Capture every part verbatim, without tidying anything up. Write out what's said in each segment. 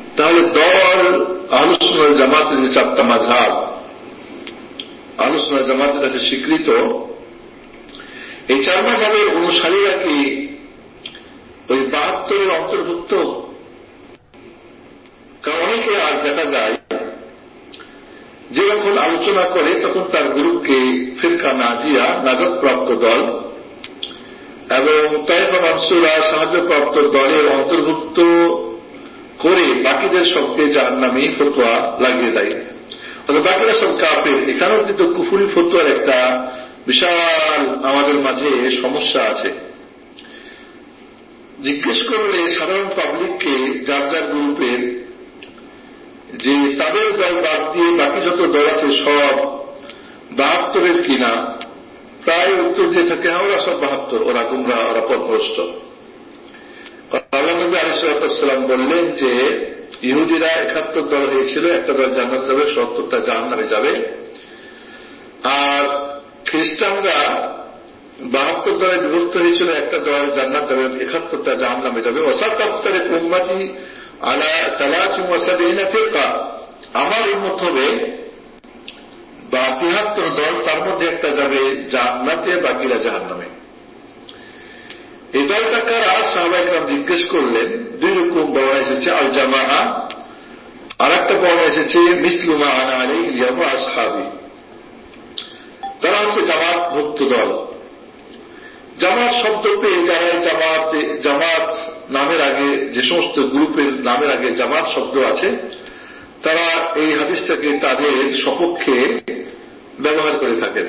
তাহলে দল আহলুস সুন্নাহ ওয়াল জামাতের যে চারটা মাযহাব আহলুস সুন্নাহ ওয়াল জামাতের কাছে স্বীকৃত, এই চার মাযহাবের অনুসারীরা কি ওই বাহাত্তরের অন্তর্ভুক্ত? কারণ অনেকে আজ দেখা যায় যে যখন আলোচনা করে তখন তার গ্রুপকে ফিরকা নাজিয়া, নাজাতপ্রাপ্ত দল, এবং তায়েফা মানসুরা, সাহায্যপ্রাপ্ত দলের অন্তর্ভুক্ত করে বাকিদের সবকে জাহান্নামী ফতোয়া লাগিয়ে দেয়। অর্থাৎ বাকিরা সব কাফের। এখানেও কিন্তু কুফরি ফতোয়ার একটা বিশাল আমাদের মাঝে সমস্যা আছে। জিজ্ঞেস করলে সাধারণ পাবলিককে যার যার গ্রুপের যে তাদের দল বাদ দিয়ে বাকি যত দল আছে সব বাহাত্তরের কিনা, প্রায় উত্তর দিয়ে থাকে হ্যাঁ ওরা সব বাহাত্তর, ওরা গুমরাহ, ওরা পথভ্রষ্ট। আল্লাহ নবী আলাইহিস সালাম বললেন যে ইহুদিরা একাত্তর দল হয়েছিল, একটা দল জান্নাতে যাবে, সত্তরটা জাহান্নামে যাবে। আর খ্রিস্টানরা বাহাত্তর দলে বিভক্ত হয়েছিল, একটা দল জান্নাত যাবে, একাত্তরটা জাহান্নামে যাবে। ওয়াসাতাফতারিক উম্মতি আলা সালাসিন ওয়া সাবঈনা ফিরকা, আমার উম্মত হবে বা তিহাত্তর দল, তার মধ্যে একটা যাবে জান্নাতে, বাকিরা জাহান্নামে। এই দলটা কারা? সাহাবায়ে কেরাম জিজ্ঞেস করলেন। দুই রকম বর্ণনা এসেছে, আল জামাআ, আর একটা বর্ণনা এসেছে মিসলু মা আনা আলাইহি আল-ইয়াওম ওয়া আসহাবি। তারা হচ্ছে জামাতভুক্ত দল। জামাত শব্দ পেয়ে যারা জামাত জামাত নামের আগে যে সমস্ত গ্রুপের নামের আগে জামাত শব্দ আছে, তারা এই হাদিসটাকে তাদের সপক্ষে ব্যবহার করে থাকেন।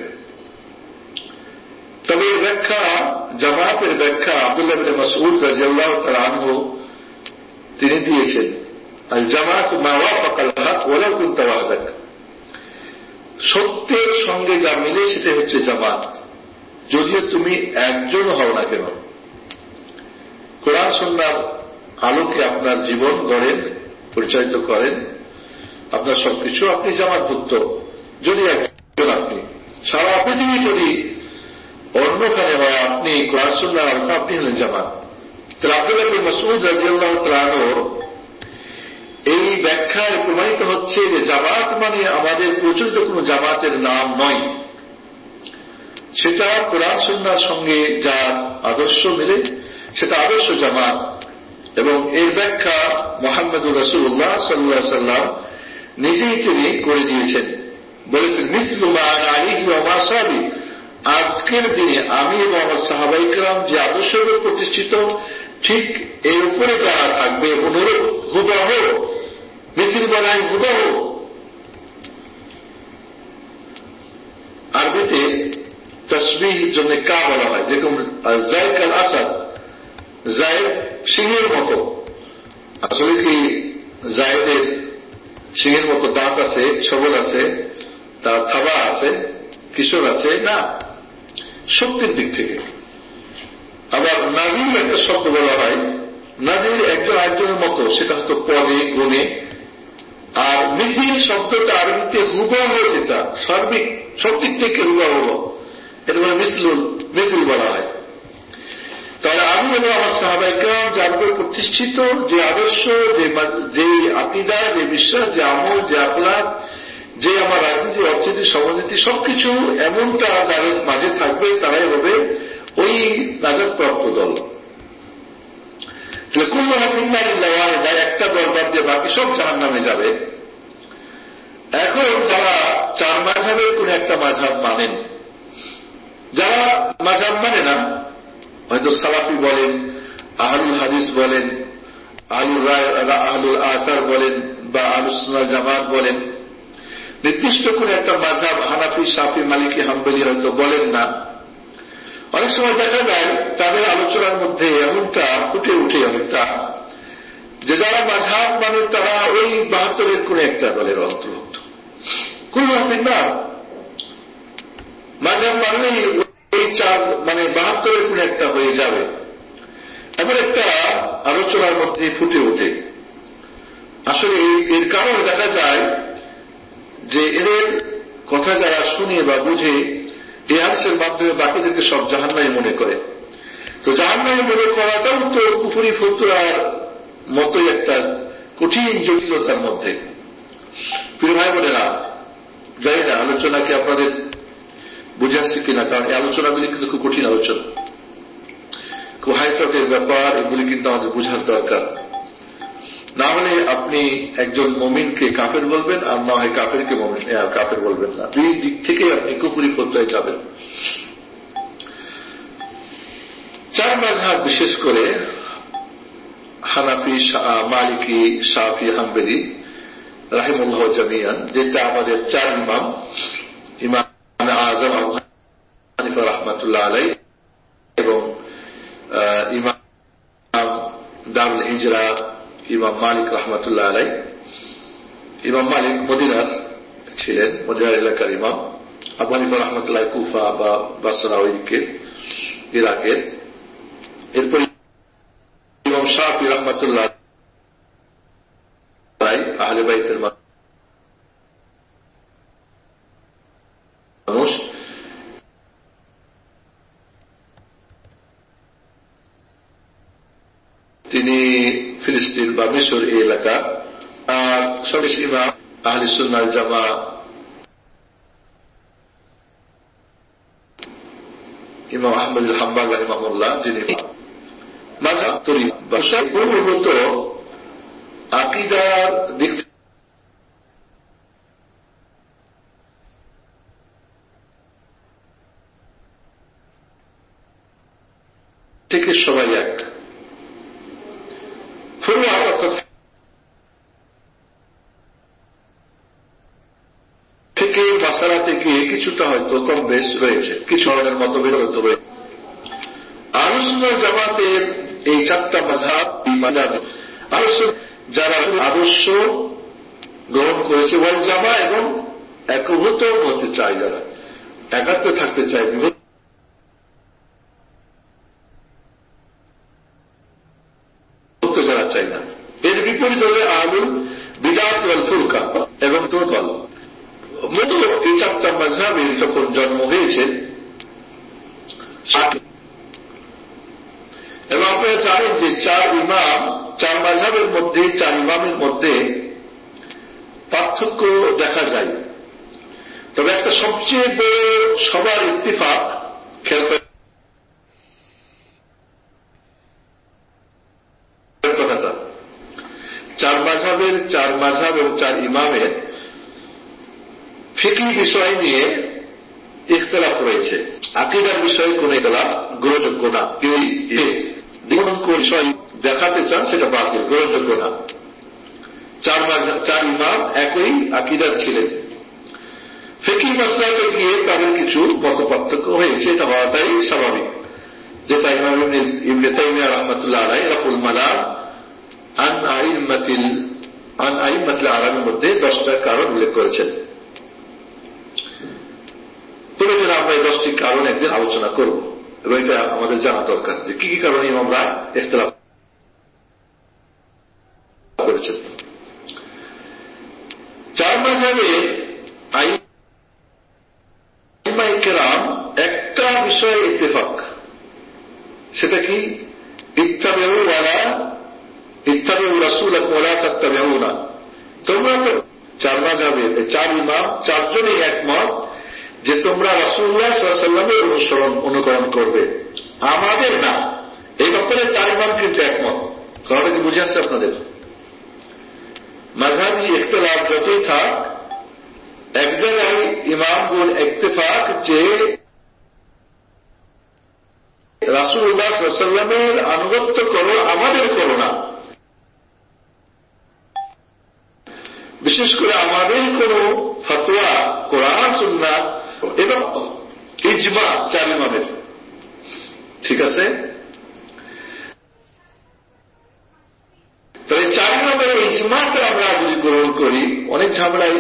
তবে এর ব্যাখ্যা, জামাতের ব্যাখ্যা আব্দুল্লাহ ইবনে মাসউদ রাদিয়াল্লাহু তাআলা আনহু তিনি দিয়েছেন, আল জামাত মা ওয়াফাকাল হক ওয়ালাউ কুনতা ওয়াহদাক, সত্যের সঙ্গে যা মিলে সেটা হচ্ছে জামাত, যদিও তুমি একজন হও না কেন। কোরআন সুন্নাহর আলোকে আপনার জীবন গড়েন, পরিচালিত করেন, আপনার সবকিছু, আপনি জামাতভুক্ত যদি একজন। আপনি সারা পৃথিবী যদি অন্যখানে হয়, আপনি কোরআন সুন্নাহর আলোকে আপনি হলেন জামাত। তাহলে আব্দুল্লাহ ইবনে মাসউদ রাদিয়াল্লাহু তাআলা আনহু এই ব্যাখ্যায় প্রমাণিত হচ্ছে যে জামাত মানে আমাদের প্রচলিত কোন জামাতের নাম নয়, সেটা কোরআন সুন্নাহর সঙ্গে যার আদর্শ মিলে সেটা আদর্শ জামাত। এবং এর ব্যাখ্যা মুহাম্মদুর রাসূলুল্লাহ সাল্লাল্লাহু আলাইহি ওয়াসাল্লাম নিজেই তিনি করে দিয়েছেন, বলেছেন মিসলু মা আনা আলাইহি ওয়া মা আসহাবি, আজকের দিনে আমি এবং আমার সাহাবায়ে কেরাম যে আদর্শের উপর প্রতিষ্ঠিত, ঠিক এর উপরে যারা থাকবে, অনুরূপ হুবহু, মিথিল বানাই হুবহু। আরবিতে তসবিহ জন্য কা বলা হয়, যেরকম যায়েদ আল আসাদ, যায়েদ সিংহের মতো। আসলে কি যায়েদের সিংহের মতো দাঁত আছে, ছবল আছে, তার থাবা আছে, কিশোর আছে না, শক্তির দিক থেকে। আবার নাদির একটা শব্দ বলা হয়, নাদির একজন একজনের মতো, সেটা হয়তো পদে গুণে। আর মিথিল শব্দটা আরবিতে হুবহু, যেটা সার্বিক সব দিক থেকে হুবহু, এটা বলে মিসলুল, মিথিল বলা হয়। তাহলে আমি এবং আমার সাহাবায়ে কেরাম যার উপর প্রতিষ্ঠিত যে আদর্শ, যে আকীদা, যে বিশ্বাস, যে আমল, যে আখলাক, যে আমার রাজনীতি, অর্থনীতি, সমাজনীতি সবকিছু এমনটা যাদের মাঝে থাকবে, তারাই হবে ওই নাজাতপ্রাপ্ত দল। কুল্লু ফিন্নারিল্লাহ ওয়াহিদা, একটা দল বাদ দিয়ে বাকি সব জাহান্নামে যাবে। এখন যারা চার মাযহাবের কোন একটা মাযহাব মানেন, যারা মাযহাব মানে না, হয়তো সালাফি বলেন, আহলুল হাদিস বলেন, আহলুল রায়, আহলুল আসার বলেন, বা আহলুস সুন্নাহ জামাত বলেন, নির্দিষ্ট করে একটা মাযহাব হানাফি, শাফি, মালিকি, হাম্বলি হয়তো বলেন না। অনেক সময় দেখা যায় তাদের আলোচনার মধ্যে এমনটা ফুটে উঠে অনেকটা, যে যারা মাযহাব মানে তারা ওই বাহাত্তরের কোন একটা দলের অন্তর্ভুক্ত। কুল্লু ফিন্নার, মাযহাব মানেই এই চার মানে বাহাত্তরের কোন একটা হয়ে যাবে, এমন একটা আলোচনার মধ্যে ফুটে ওঠে। আসলে এর কারণ দেখা যায় যে এদের কথা যারা শুনে বা বুঝে, এই হাদিসের মাধ্যমে বাকিদেরকে সব জাহান্নামী মনে করে। তো জাহান্নামী মনে করাটাও তো কুফরি ফতোয়ার মতোই একটা কঠিন জটিলতার মধ্যে। প্রিয় ভাই বোনেরা, জানি না আলোচনাকে আপনাদের বুঝাচ্ছে কিনা, কারণ এই আলোচনাগুলি কিন্তু খুব কঠিন আলোচনা, খুব হাইটকের ব্যাপার, এগুলি কিন্তু আমাদের বোঝার দরকার। না হলে আপনি একজন মুমিনকে কাফের বলবেন, আর না হয় কাফেরকে মুমিন কাফের বলবেন না, দুই দিক থেকে আপনি কুফরি পর্যায়ে যাবেন। চার মাযহাব, বিশেষ করে হানাফি, মালিকি, শাফি, হাম্বলি রাহিমাহুল্লাহ জামিয়ান, যেটা আমাদের চার ইমাম, ইমাম আযম আবু হানিফা রাহমাতুল্লাহ আলাইহি এবং ইমাম দারুল হিজরা ইমাম মালিক রাহমাতুল্লাহ আলাইহি। ইমাম মালিক মদিনার ছিলেন, মদিনার এলাকার ইমাম। আবু হানিফা রাহমাতুল্লাহ কুফা বা বাসরা, ওই দিকের ইরাকের। এরপর ইমাম শাফি রাহমাতুল্লাহ আলাইহি আহলে বাইতের মানুষ। তিনি ফিলিস্তিন বা মিশর এই এলাকা। আর সর্বশেষ ইমাম আহলে সুন্নাহ ওয়াল জামা ইমাম আহমদ বিন হাম্বল রাহিমাহুল্লাহ, যিনি মাযহাব তরিক বা মূলত আকীদার দিক থেকে সবাই এক। ফুরুয়া অর্থাৎ থেকে মাসালা থেকে কিছুটা হয়তো কম বেশ রয়েছে, কিছু ধরনের মতভেদ হয়তো রয়েছে। আহলে সুন্নাহ ওয়াল জামাতের এই চারটা মাযহাব, যারা আদর্শ গ্রহণ করেছে ওয়াল জামা এবং একভূত হতে চায়, যারা একাত্ম থাকতে চায়, যারা চায় না। এর বিপরীত হলে আহলুল বিদআত ওয়াল ফুরকা এবং দোদল। মূলত এই চারটা মাযহাবের যখন জন্ম হয়েছে, এবং আপনারা জানেন যে চার ইমাম, চার মাযহাবের মধ্যে, চার ইমামের মধ্যে পার্থক্য দেখা যায়। তবে একটা সবচেয়ে বড় সবার ইত্তিফাক, খেয়াল কথাটা, চার মাযহাবের, চার মাযহাব এবং চার ইমামের ফিকহি বিষয় নিয়ে ইখতিলাফ রয়েছে। আকীদার বিষয়ে কোন ইখতিলাফ গ্রহণযোগ্য না। কেউ বিষয় দেখাতে চান সেটা বাতিল, গ্রহণযোগ্য না। চার মাযহাব, চার ইমাম একই আকীদার ছিলেন। ফিকহি মাসলাকে গিয়ে তাদের কিছু মতপার্থক্য হয়েছে, এটা হওয়াটাই স্বাভাবিক। যেটা ইমাম ইবনে তাইমিয়া রাহমাতুল্লাহ আলাইহি রাফুল মালাম আন আইম্মাতিল আন আইম্মাতিল আরামের মধ্যে দশটা কারণ উল্লেখ করেছেন। প্রয়োজন আমরা এই দশটি কারণ একদিন আলোচনা করব, এবং এটা আমাদের জানা দরকার যে কি কি কারণে ইমামরা ইখতিলাফ করেছেন। চার মাযহাবে আইম্মায়ে কেরাম একটা বিষয়ে ইত্তেফাক, সেটা কি? ইত্তাবিউ ওয়ালা ইত্তাবিউ রাসূলাকুম ওয়ালা তাত্তাবিউনা। তোমরা তো চার মাযহাবে চার ইমাম চারজনই একমত যে তোমরা রাসূলুল্লাহ সাল্লাল্লাহু আলাইহি ওয়াসাল্লামের অনুসরণ অনুকরণ করবে, আমাদের না। এই ব্যাপারে চার ইমাম কিন্তু একমত। কথাটা কি বুঝে আসছে আপনাদের? মাযহাবি ইখতিলাফ যতই থাক, এক জায়গায় ইমামগুল ইত্তেফাক যে রাসূলুল্লাহ সাল্লাল্লাহু আলাইহি ওয়াসাল্লামের আনুগত্য করো, আমাদের করো না। বিশেষ করে আমাদের কোন ফতোয়া কোরআন সুন্নাহ এবং ইজমা চার ইমামের, ঠিক আছে? তাহলে চার ইমামের ইজমাকে আমরা যদি গ্রহণ করি, অনেক ঝামেলায়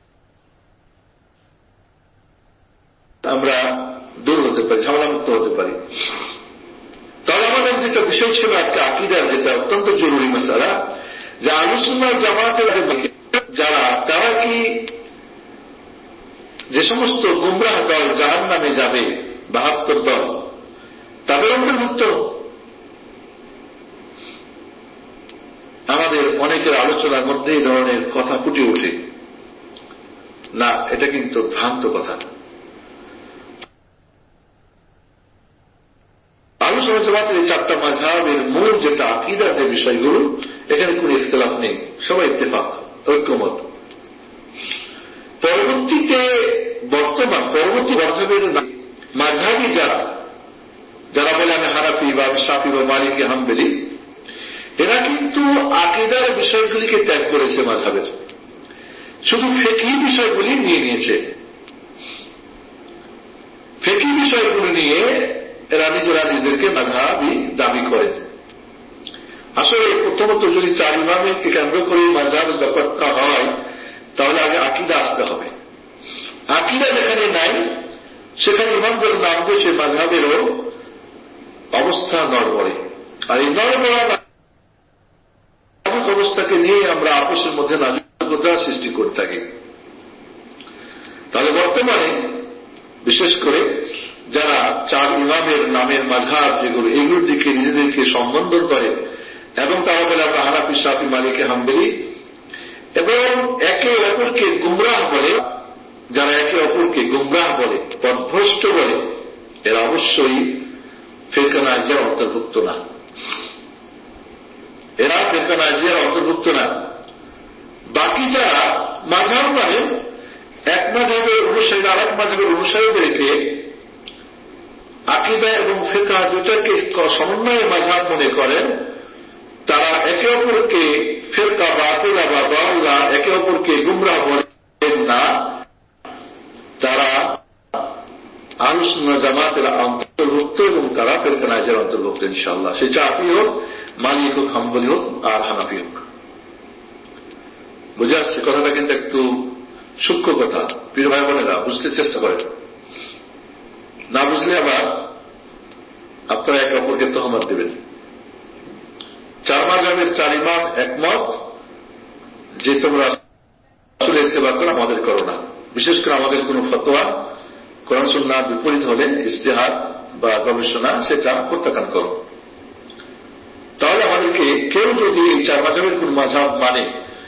আমরা দূর হতে পারি, ঝামেলামুক্ত হতে পারি। তাহলে আমাদের যেটা বিষয় ছিল আজকে আকীদার, যেটা অত্যন্ত জরুরি মাসালা, যে আহলে সুন্নাহ ওয়াল জামাতের যারা, তারা কি যে সমস্ত গুমরাহ দল জাহান্নামে যাবে, বাহাত্তর দল, তাদের অন্তর্ভুক্ত? আমাদের অনেকের আলোচনার মধ্যে এই ধরনের কথা ফুটে ওঠে, না, এটা কিন্তু ভ্রান্ত কথা। আহলে সুন্নাত জামাতের এই চারটা মাযহাবের মূল যেটা আকীদার যে বিষয়গুলো, এখানে কোনো ইখতিলাফ নেই, সবাই ইত্তেফাক, ঐক্যমত। পরবর্তীতে বর্তমান পরবর্তী মাযহাবের মাযহাবী যারা যারা বলে আমি হানাফি বা শাফি বা মালিকি হাম্বলি, এরা কিন্তু আকীদার বিষয়গুলিকে ত্যাগ করেছে মাযহাবের, শুধু ফিকহি বিষয়গুলি নিয়ে নিয়েছে। ফিকহি বিষয়গুলি নিয়ে এরা নিজেরা নিজেদেরকে মাযহাবী দাবি করে। আসলে প্রথমত যদি চার ইমামকে কেন্দ্র করে মাযহাবের ব্যাপারটা হয়, তাহলে আগে আকীদা আসতে হবে। আকীদা যেখানে নাই, সেখানে ইমামদের নাম দিয়ে সে মাযহাবেরও অবস্থা নড়বড়ে। আর এই নড়বড়া অবস্থাকে নিয়ে আমরা আপসের মধ্যে নাজুকতা সৃষ্টি করে থাকি। তাহলে বর্তমানে বিশেষ করে যারা চার ইমামের নামের মাযহাব যেগুলো, এগুলোর দিকে নিজেদেরকে সম্বোধন করে এবং তারা বলে আমরা হানাফি, শাফি, মালিকি, হাম্বলি, এবং একে অপরকে গুমরাহ বলে, যারা একে অপরকে গুমরাহ বলে, পথভ্রষ্ট বলে, এরা অবশ্যই ফিরকা নাজিয়ার অন্তর্ভুক্ত না। এরা ফিরকা নাজিয়ার অন্তর্ভুক্ত না। বাকি যারা মাযহাব মানে এক মাযহাবের অনুসারী আর এক মাযহাবের অনুসারীদেরকে আকীদা এবং ফিকহ দুটাকে সমন্বয়ে মাযহাব মনে করেন, তারা একে অপরকে ফিরকা বাতিলা বা দাল্লা, একে অপরকে গুমরাহ বলেন না। তারা আহলে সুন্নাত জামাতের অন্তর্ভুক্ত এবং তারা ফিরকা নাজিয়ার অন্তর্ভুক্ত ইনশাআল্লাহ। সে শাফি হোক, মালিকি হোক, হাম্বলি হোক আর হানাফি হোক। বুঝে আসছে কথাটা? কিন্তু একটু সূক্ষ্ম কথা, প্রিয় ভাই বোনেরা, বুঝতে চেষ্টা করেন। না বুঝলে আবার আপনারা একে অপরকে তহমত দেবেন। চার মাযহাবের চার ইমাম একমত যে তোমরা রাসূল ইত্তেবা করো, আমাদের করো না। বিশেষ করে আমাদের কোন ফতোয়া কোরআন সুন্নাহর বিপরীত হলে ইজতিহাদ বা গবেষণা, সেটা প্রত্যাখ্যান করো। তাহলে আমাদেরকে কেউ যদি এই চার মাযহাবের কোন মাযহাব মানে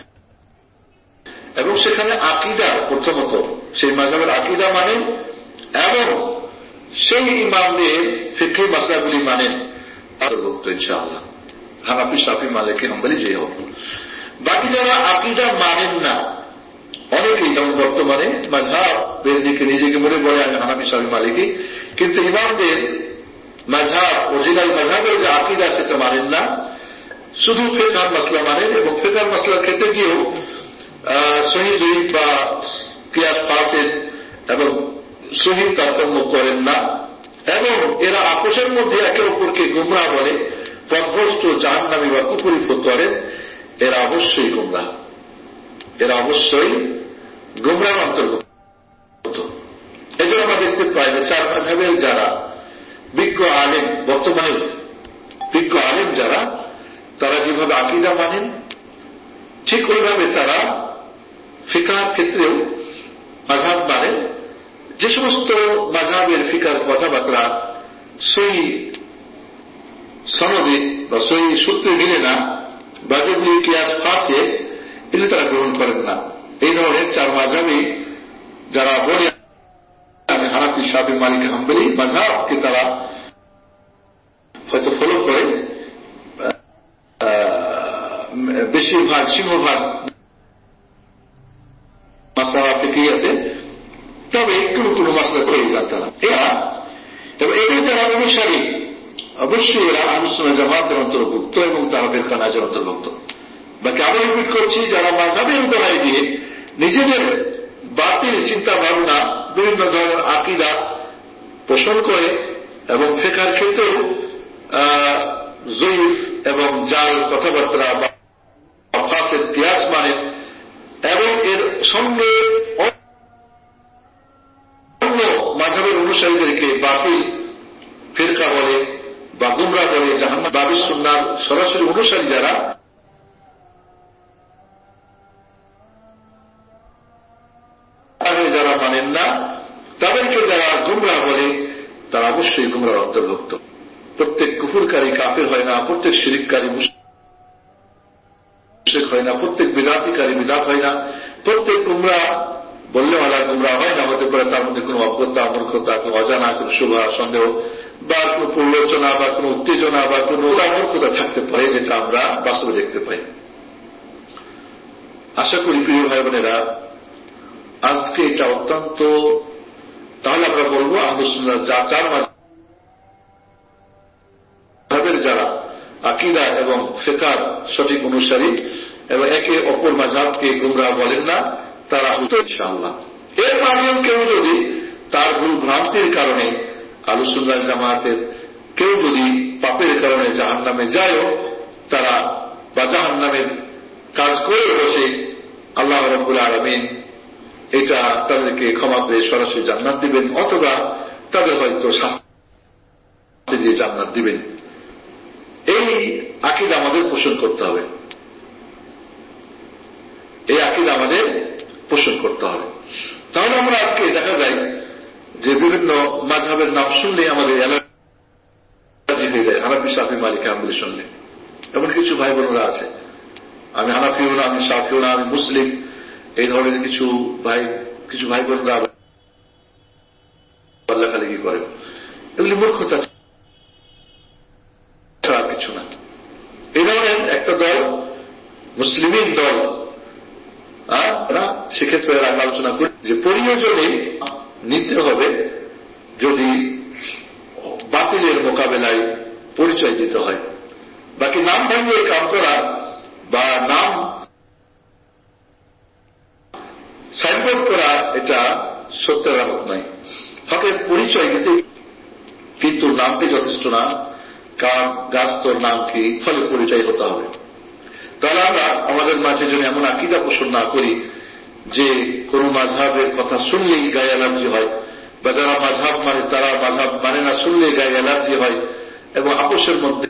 এবং সেখানে আকীদা প্রথমত সেই মাযহাবের আকীদা মানে এবং সেই ইমামদের ফিকহি মাসলাগুলি মানেন, অন্তর্ভুক্ত ইনশাআল্লাহ, হানাফি, শাফি, মালিকি, হাম্বলি যে হোক। বাকি যারা আকীদা মানেন না, অনেকেই যেমন বর্তমানে মাযহাবের দিকে নিজেকে মনে বলে আমি হানাফি, শাফি, মালিকি, কিন্তু ইমামদের মাযহাব অরিজিনাল মাযহাবের যে আকীদা সেটা মানেন না, শুধু ফিকহ মাসলা মানেন এবং ফিকহ মাসলার ক্ষেত্রে গিয়েও সহিহ যঈফ বা কিয়াস ফাসিদ এবং সহিহ তারতম্য করেন না, এবং এরা আপোষের মধ্যে একে অপরকে গুমরাহ বলে, পথভ্রষ্ট, জাহান্নামী বা কুফরি ফতোয়ারে। এরা অবশ্যই গুমরাহ, এরা অবশ্যই গুমরাহ অন্তর্ভুক্ত। এই জন্য আমরা দেখতে পাই যে চার মাযহাবের যারা বিজ্ঞ আলেম, বর্তমানে বিজ্ঞ আলেম যারা, তারা যেভাবে আকীদা মানেন ঠিক ওইভাবে তারা ফিকহের ক্ষেত্রেও মাযহাব মানেন। যে সমস্ত মাযহাবের ফিকহের কথাবার্তা সেই সনদে বা সেই সূত্রে মিলে না, বা যেগুলি কিয়াস ফাসিদ, এগুলি তারা গ্রহণ করেন না। এই ধরনের চার মাযহাবই যারা বলে আমি হানাফি, শাফি, মালিকি, হাম্বলি মাযহাবকে তারা হয়তো ফলো করে বেশিরভাগ সিংহভাগ মাসলা ফিকহিয়াতে, তবে কোনো কোনো মাসলা করে যান তারা। এরা এবং এদের যারা অনুসারী অবশ্যই এরা আহলে সুন্নাত জামাতের অন্তর্ভুক্ত এবং তারা ফিরকা নাজিয়ার অন্তর্ভুক্ত। বাকি আবার রিপিট করছি, যারা মাযহাবের দোহাই দিয়ে নিজেদের বাতিল চিন্তা ভাবনা, বিভিন্ন ধরনের আকীদা পোষণ করে এবং ফিকহের ক্ষেত্রেও যঈফ এবং জাল কথাবার্তা বা ফাসিদ কিয়াস মানেন এবং এর সঙ্গে অন্য মাযহাবের অনুসারীদেরকে বাতিল ফিরকা বলে বা গুমরাহ বলে, জাহান্নাম বাবি সুন্নাহর সরাসরি অনুসারী যারা, যারা মানেন না, তাদেরকে যারা গুমরাহ বলে, তারা অবশ্যই গুমরাহ অন্তর্ভুক্ত। প্রত্যেক কুফরকারী কাফের হয় না, প্রত্যেক শিরককারী মুশরিক হয় না, প্রত্যেক বিদাতিকারী বিদাত হয় না, প্রত্যেক গুমরাহ বললে ওলা গুমরাহ হয় না। হতে পারে তার মধ্যে কোনো অজ্ঞতা, মূর্খতা, কোনো অজানা, কোনো শুভা সন্দেহ বা কোনো প্রলোচনা বা কোনো উত্তেজনা বা কোনো মূর্খতা থাকতে পারে, যেটা আমরা বাস্তবে দেখতে পাই। আশা করি প্রিয় ভাই বোনেরা আজকে এটা অত্যন্ত, তাহলে আমরা বলবো আহলে সুন্নাহ যা চার মাযহাবের যারা আকীদা এবং ফিকহ সঠিক অনুসারী এবং একে অপর মাযহাবকে গুমরাহ বলেন না, তারা হতো ইনশাআল্লাহ। এর মাঝেও কেউ যদি তার ভুল ভ্রান্তির কারণে আহলে সুন্নাহ জামাতের কেউ যদি পাপের কারণে জাহান্নামে যায়ও, তারা বা জাহান্নামের কাজ করে বসে, আল্লাহ রাব্বুল আলামিন এটা তাদেরকে ক্ষমা করে সরাসরি জান্নাত দিবেন, অথবা তাদের হয়তো শাস্তি দিয়ে জান্নাত দিবেন। এই আকীদা আমাদের পোষণ করতে হবে, এই আকীদা আমাদের পোষণ করতে হবে। তাহলে আমরা আজকে দেখা যায় যে বিভিন্ন মাযহাবের নাম শুনলে আমাদের অ্যালার্জি হয়ে যায়। হানাফি, শাফি, মালিকি, হাম্বলি শুনলে। এমন কিছু ভাই বোনেরা আছে, আমি হানাফিও না, আমি শাফিও না, আমি মুসলিম, এই ধরনের কিছু ভাই কিছু ভাই বোনেরা লেখালেখি করে। এগুলি মূর্খতা ছাড়া কিছু না। এই ধরনের একটা দল মুসলিমিন দল, সেক্ষেত্রে আলোচনা করি যে প্রয়োজনে নিতে হবে যদি বাতিলের মোকাবেলায় পরিচয় দিতে হয়। বাকি নাম ভাঙিয়ে কাম করা বা নাম সাইনবোর্ড করা এটা সত্যের আলামত নয়। হকের পরিচয় দিতে কিন্তু নামটি যথেষ্ট না, কারণ গাছ তোর নাম কি, ফলে পরিচয় হতে হবে। তাহলে আমরা আমাদের মাঝে যেন এমন আকীদা পোষণ না করি যে কোন মাযহাবের কথা শুনলেই গায়ে অ্যালার্জি হয়, বা যারা মাযহাব মানে তারা মাযহাব মানে না, শুনলে গায়ে অ্যালার্জি হয়, এবং আপোষের মধ্যে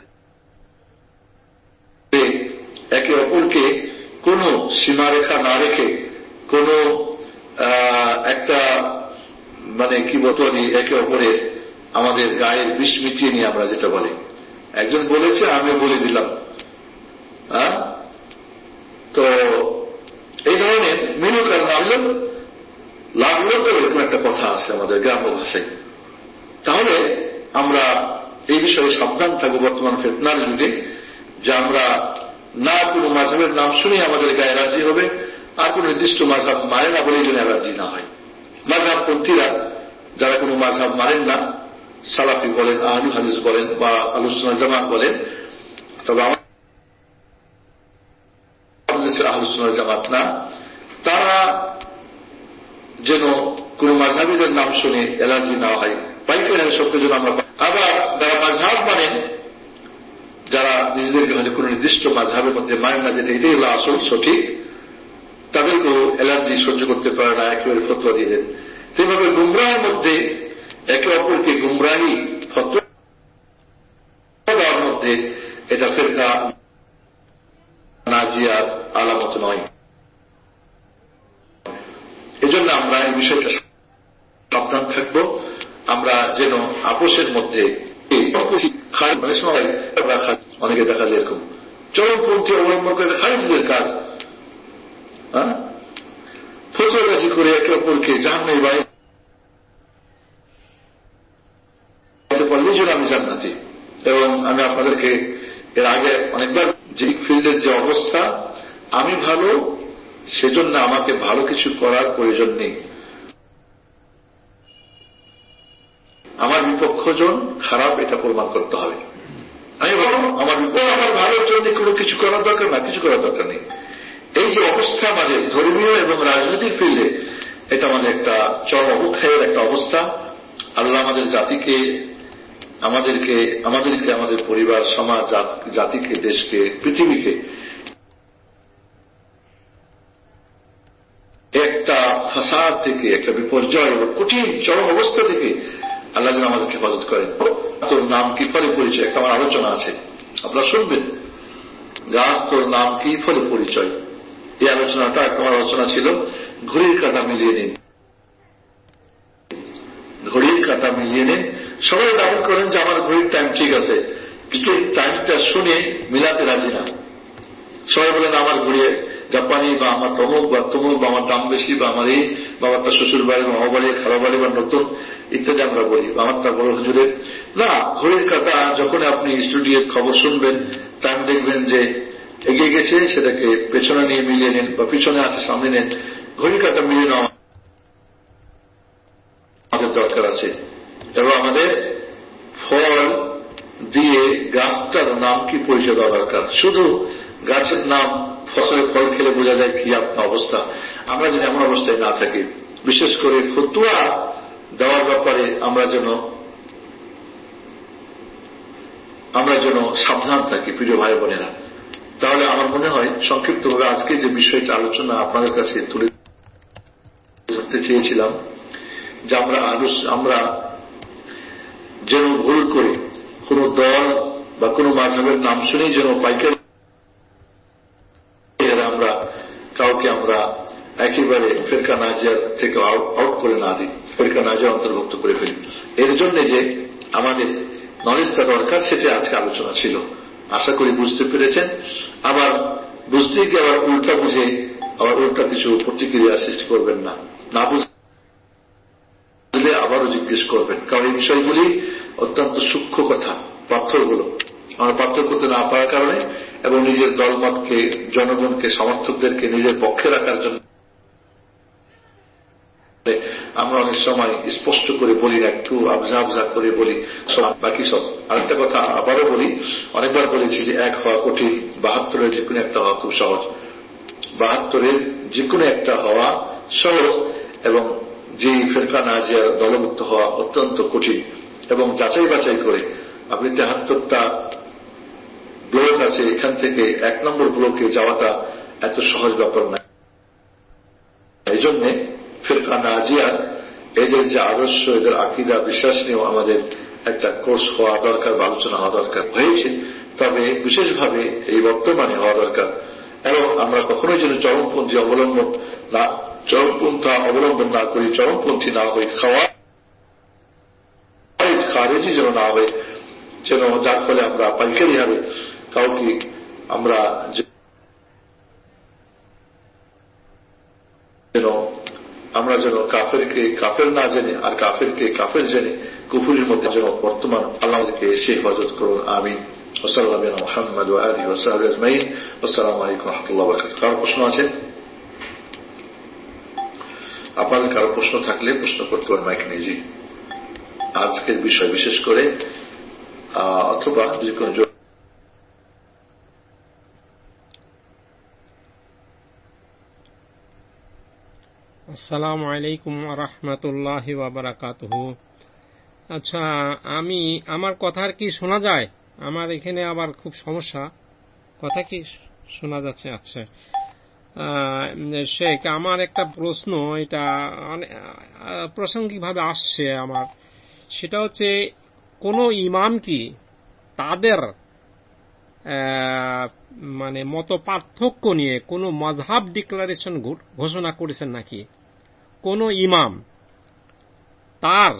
একে অপরকে কোন সীমারেখা না রেখে কোন একটা মানে কি বলি একে অপরের আমাদের গায়ের বিষ মিটিয়ে নিয়ে আমরা যেটা বলি, একজন বলেছে আমি বলে দিলাম, হ্যাঁ, তো এই ধরনের মিনুক আর নামলেন লাগলো, তো এরকম একটা কথা আছে আমাদের গ্রাম্য ভাষায়। তাহলে আমরা এই বিষয়ে সাবধান থাকবো বর্তমান ফিতনার যুগে, যে আমরা না কোনো মাযহাবের নাম শুনে আমাদের গায়ে অ্যালার্জি হবে, আর কোন নির্দিষ্ট মাযহাব মানে না বলে যেন অ্যালার্জি না হয়। মাযহাবপন্থীরা যারা কোনো মাযহাব মানেন না, সালাফি বলেন, আহলুল হাদিস বলেন বা আহলুস সুন্নাহ জামাত বলেন, তবে আমাদের আহলুস সুন্নাহ জামাত না, তারা যেন কোন মাযহাবীদের নাম শুনে অ্যালার্জি না হয়, পাইকারি সবকে যেন আমরা। আবার যারা মাযহাব মানেন, যারা নিজেদেরকে হয়তো কোন নির্দিষ্ট মাযহাবের মধ্যে মানেন না, যেটা এটাই হলো আসল সঠিক, তাদেরকেও অ্যালার্জি সহ্য করতে পারে না, একেবারে ফতোয়া দিয়ে দেন। তেমনি গুমরাহের মধ্যে একে অপরকে গুমরাহি ফতোয়া দেওয়ার মধ্যে এটা ফিরকা নাজিয়ার আলামত নয়। এজন্য আমরা এই বিষয়টা সাবধান থাকবো, আমরা যেন আপোষের মধ্যে অনেকে দেখা যায় এরকম চরমপন্থী অবলম্বন করে খারিজদের কাজ, হ্যাঁ, ফতোয়াবাজি করে একে অপরকে জাহান্নামে বাইরে পারলেই যেন আমি জান্নাতি। এবং আমি আপনাদেরকে এর আগে অনেকবার যে ফিল্ডের যে অবস্থা, আমি ভালো সেজন্য আমাকে ভালো কিছু করার প্রয়োজন নেই, আমার বিপক্ষজন খারাপ এটা প্রমাণ করতে হবে। আমি ভালো, আমার বিপক্ষ আমার ভালোর জন্য কোনো কিছু করার দরকার না, কিছু করার দরকার নেই। এই যে অবস্থা আমাদের ধর্মীয় এবং রাজনৈতিক ফিল্ডে, এটা আমাদের একটা চরম অবক্ষয়ের একটা অবস্থা। আল্লাহ আমাদের জাতিকে, আমাদেরকে আমাদেরকে আমাদের পরিবার, সমাজ, জাতিকে, দেশকে, পৃথিবীকে একটা ফাসাদ থেকে, একটা বিপর্যয় এবং কঠিন চরম অবস্থা থেকে আল্লাহ যেন আমাদেরকে হেফাজত করেন। তোর নাম কি, ফলে পরিচয়, একটা আমার আলোচনা আছে, আপনারা শুনবেন। গাছ তোর নাম কি, ফলে পরিচয়, এই আলোচনাটা আমার আলোচনা ছিল ঘড়ির কাঁটা মিলিয়ে নিন। ঘড়ির কাঁটা মিলিয়ে নিন। সবাই দাবি করেন যে আমার ঘড়ির টাইম ঠিক আছে, কিন্তু টাইমটা শুনে মিলাতে রাজি না। সবাই বলেন আমার ঘুরিয়ে জাপানি বা আমার তমুক বা তমুক বা আমার দাম বেশি বা আমার এই বা আমার তার শ্বশুর বাড়ি বা বাড়ি খারাপ বাড়ি বা নতুন ইত্যাদি আমরা বলি বা আমার তার বড় হুজুরের। না, ঘড়ির কাঁটা যখন আপনি স্টুডিওর খবর শুনবেন টাইম দেখবেন যে এগিয়ে গেছে, সেটাকে পেছনে নিয়ে মিলিয়ে নেন বা পিছনে আছে সামনে নেন। ঘড়ির কাঁটা মিলিয়ে নেওয়া আমাদের দরকার আছে। এবং আমাদের ফল দিয়ে গাছটার নাম কি পরিচয় দেওয়া দরকার। শুধু গাছের নাম ফসলের ফল খেলে বোঝা যায় কি আপনার অবস্থা। আমরা যদি এমন অবস্থায় না থাকি, বিশেষ করে ফতুয়া দেওয়ার ব্যাপারে আমরা যেন আমরা যেন সাবধান থাকি প্রিয় ভাই বোনেরা। তাহলে আমার মনে হয় সংক্ষিপ্তভাবে আজকে যে বিষয়টা আলোচনা আপনাদের কাছে তুলে ধরতে চেয়েছিলাম, যে আমরা আমরা যেন ভুল করে কোন দল বা কোন মাযহাবের নাম শুনেই যেন পাইকারি আমরা কাউকে আমরা একেবারে ফিরকা নাজিয়া থেকে আউট করে না দিই, ফিরকা নাজিয়া অন্তর্ভুক্ত করে ফেলি। এর জন্য যে আমাদের নলেজটা দরকার, সেটা আজকে আলোচনা ছিল। আশা করি বুঝতে পেরেছেন। আবার বুঝতে গিয়ে আবার উল্টা বুঝে আবার উল্টা কিছু প্রতিক্রিয়া সৃষ্টি করবেন না, না বুঝলে আবারও জিজ্ঞেস করবেন। কারণ এই বিষয়গুলি অত্যন্ত সূক্ষ্ম কথা, পাথরগুলো আমরা পার্থক্য করতে না পারার কারণে এবং নিজের দলমতকে, জনগণকে, সমর্থকদেরকে নিজের পক্ষে রাখার জন্য আমরা অনেক সময় স্পষ্ট করে বলি না, একটু আবঝা আবঝা করে বলি সব, বাকি সব। আরেকটা কথা আবারও বলি, অনেকবার বলেছি যে এক হওয়া কঠিন, বাহাত্তরের যে কোনো একটা হওয়া খুব সহজ। বাহাত্তরের যে কোনো একটা হওয়া সহজ এবং যে ফিরকা নাজিয়ার দলভুক্ত হওয়া অত্যন্ত কঠিন। এবং যাচাই বাছাই করে আপনি তেহাত্তরটা ব্লক আছে, এখান থেকে এক নম্বর ব্লকে যাওয়াটা এত সহজ ব্যাপার না। এই জন্যে ফিরকা নাজিয়া এদের যে আদর্শ, এদের আকীদা, বিশ্বাস নিয়েও আমাদের একটা কোর্স হওয়া দরকার বা আলোচনা হওয়া দরকার হয়েছে। তবে বিশেষভাবে এই বর্তমানে হওয়া দরকার। এবং আমরা কখনোই যেন চরমপন্থী অবলম্বন না চরমপন্থা অবলম্বন না করি, চরমপন্থী না হই, খাওয়া খারেজি যেন না হয়, যেন যার ফলে আমরা পাইকারি হারে কাউকে আমরা যেন আমরা যেন কাফেরকে কাফের না জেনে আর কাফেরকে কাফের জেনে কুফুরির মধ্যে যেন বর্তমান আল্লাহকে এসে হেফাজত করুন। আমিন। ওয়াসাল্লামু আলা মুহাম্মাদ ওয়া আলিহি ওয়া সাহবিহি আজমাইন। আসসালামু আলাইকুম ওয়া রাহমাতুল্লাহি ওয়া বারাকাতুহু। কারো প্রশ্ন আছে? আপনাদের কারো প্রশ্ন থাকলে প্রশ্ন করতে পারেন মাইক নিয়ে। জি, আজকের বিষয় বিশেষ করে অথবা যে কোনো। আসসালামু আলাইকুম ওয়া রাহমাতুল্লাহি ওয়া বারাকাতুহু। আচ্ছা, আমি আমার কথা কি শোনা যায়? আমার এখানে আবার খুব সমস্যা, কথা কি শোনা যাচ্ছে? আচ্ছা শেখ, আমার একটা প্রশ্ন, এটা প্রাসঙ্গিকভাবে আসছে আমার। সেটা হচ্ছে, কোন ইমাম কি তাদের মানে মত পার্থক্য নিয়ে কোন মাযহাব ডিক্লারেশন ঘোষণা করেছেন নাকি? কোন ইমাম তার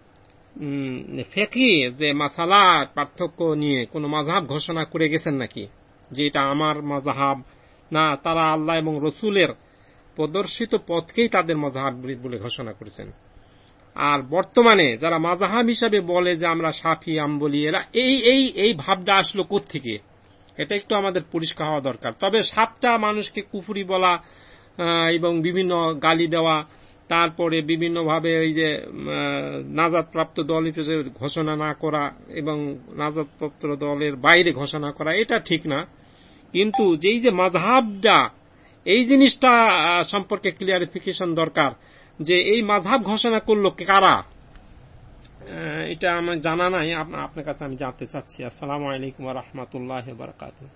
ফিকহি যে মাসালা পার্থক্য নিয়ে কোন মাযহাব ঘোষণা করে গেছেন নাকি, যে এটা আমার মাযহাব না, তারা আল্লাহ এবং রসুলের প্রদর্শিত পথকেই তাদের মাযহাব বলে ঘোষণা করেছেন? আর বর্তমানে যারা মাযহাব হিসাবে বলে যে আমরা শাফি হাম্বলি, এরা এই এই এই ভাবটা আসলো কোত্থেকে? এটা একটু আমাদের পরিষ্কার হওয়া দরকার। তবে সাতটা মানুষকে কুফরি বলা এবং বিভিন্ন গালি দেওয়া, তারপরে বিভিন্নভাবে ওই যে নাজাতপ্রাপ্ত দল হিসেবে ঘোষণা না করা এবং নাজাতপ্রাপ্ত দলের বাইরে ঘোষণা করা, এটা ঠিক না। কিন্তু যেই যে মাযহাবটা, এই জিনিসটা সম্পর্কে ক্লিয়ারিফিকেশন দরকার, যে এই মাযহাব ঘোষণা করলো কারা, এটা আমার জানা নাই। আপনার কাছে আমি জানতে চাচ্ছি। আসসালামু আলাইকুম ওয়া রাহমাতুল্লাহি ওয়া বারাকাতুহু।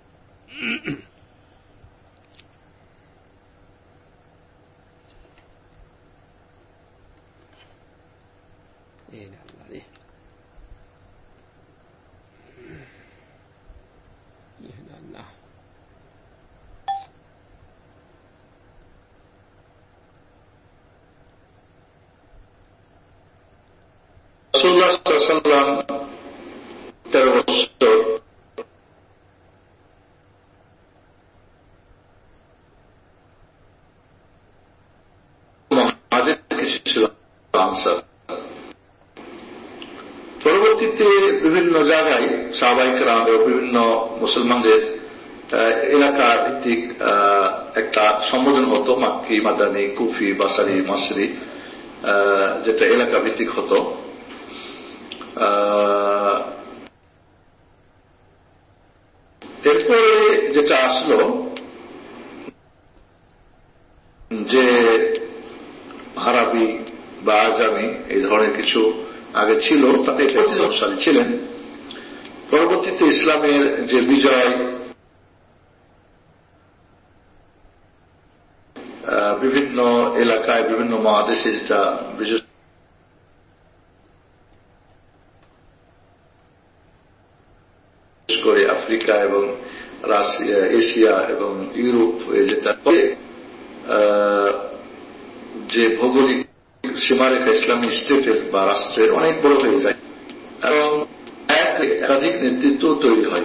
রাসূলুল্লাহ সাল্লাল্লাহু আলাইহি ওয়াসাল্লাম তেরো বছর বিভিন্ন জায়গায় সাহাবায়ে কেরাম ও বিভিন্ন মুসলমানদের এলাকা ভিত্তিক একটা সম্বোধন হতো, মাক্কি, মাদানী, কুফি, বাসারি, মাসরি, যেটা এলাকা ভিত্তিক হতো। এরপরে যেটা আসলো যে আরবি বা আজামি এই ধরনের কিছু আগে ছিল, তাতে প্রতিভাশালী ছিলেন। পরবর্তীতে ইসলামের যে বিজয়, বিভিন্ন এলাকায় বিভিন্ন মহাদেশে যেটা বিশেষ করে আফ্রিকা এবং রাশিয়া, এশিয়া এবং ইউরোপ, যেটা যে ভৌগোলিক সীমারেখা ইসলামী স্টেটের বা রাষ্ট্রের অনেক বড় হয়ে যায় এবং একাধিক নেতৃত্ব তৈরি হয়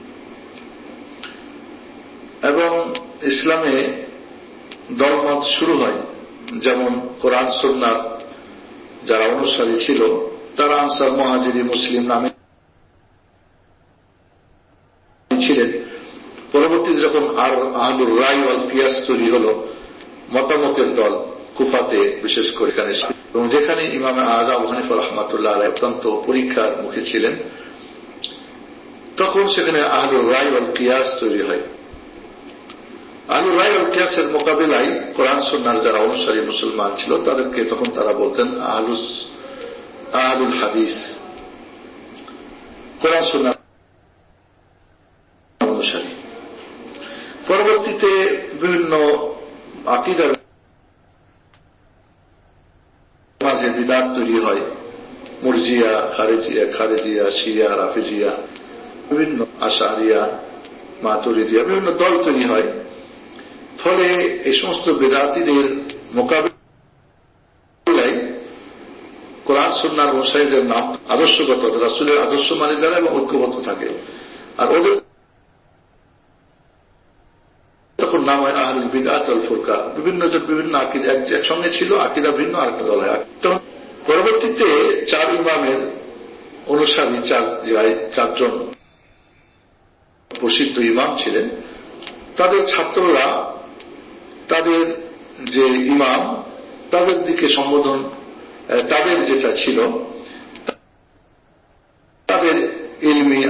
এবং ইসলামে দলমত শুরু হয়। যেমন কোরআন সুন্নাহ যারা অনুসারী ছিল তারা আনসার, মুহাজিরি, মুসলিম নামে ছিলেন। পরবর্তীতে যখন আর আহলুর রায় ওয়াল কিয়াস তৈরি হল, মতামতের দল কুফাতে বিশেষ করে এখানে, এবং যেখানে ইমাম আযম আবু হানিফা রাহমাতুল্লাহ আলাইহি অত্যন্ত পরীক্ষার মুখে ছিলেন, তখন সেখানে আহলুর রায় ওয়াল কিয়াস তৈরি হয়। আহলুর রায় ওয়াল কিয়াসের মোকাবিলায় কোরআন সুন্নাহর যারা অনুসারী মুসলমান ছিল তাদেরকে তখন তারা বলতেন আহলুস আহলুল হাদিস, কোরআন সুন্নাহ অনুসারী। পরবর্তীতে বিভিন্ন আকীদার মাঝে বিদআত তৈরি হয়, মুরজিয়া, খারেজিয়া, খারেজিয়া, শিয়া, রাফিজিয়া, বিভিন্ন আশআরিয়া, মাতুরিদিয়া, বিভিন্ন দল তৈরি হয়। ফলে এই সমস্ত বিদআতীদের মোকাবিলায় কোরআন সুন্নাহর অনুসারীদের নাম আদর্শগত, রাসূলের আদর্শ মানে যারা এবং ঐক্যবদ্ধ থাকে, আর ওদের তখন নাম হয় আহলুল বিদআত ওয়াল ফুরকা। বিভিন্ন জন বিভিন্ন আকীদা একসঙ্গে ছিল, আকীদা ভিন্ন আরেকটা দল হয়। তখন পরবর্তীতে চার ইমামের অনুসারী চার চারজন প্রসিদ্ধ ইমাম ছিলেন, তাদের ছাত্ররা তাদের যে ইমাম তাদের দিকে সম্বোধন, তাদের যেটা ছিল তাদের ইলমি